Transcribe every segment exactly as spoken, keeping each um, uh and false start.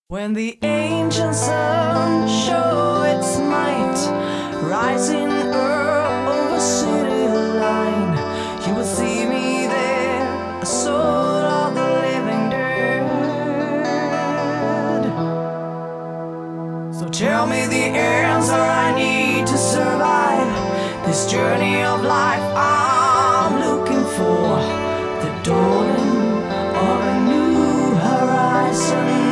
When the ancient sun show its might, rising up over city line, you will see me there, a soul of the living dead. So tell me the answer I need to survive this journey of life. I'm looking for the dawning of a new horizon.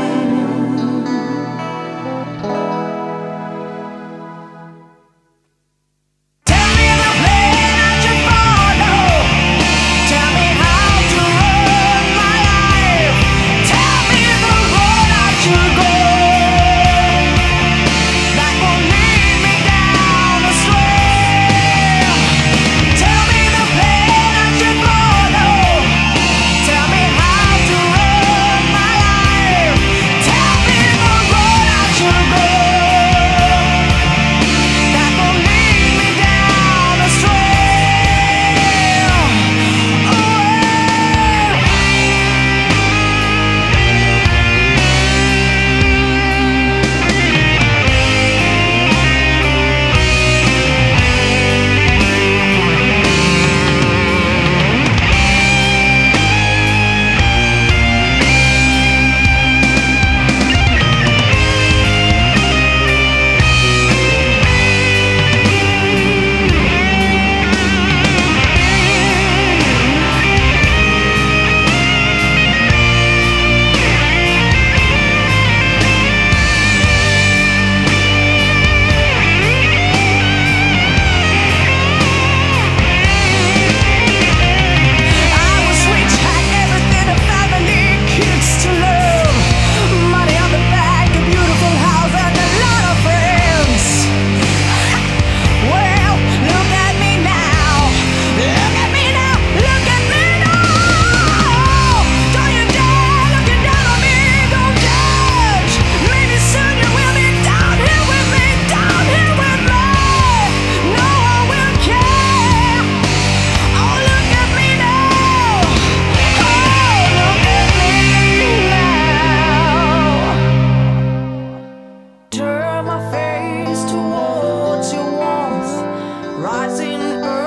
Rising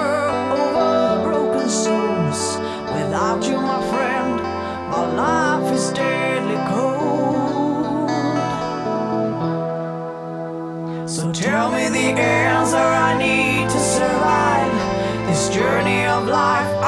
up over broken souls. Without you, my friend, my life is deadly cold. So tell me the answer I need to survive this journey of life.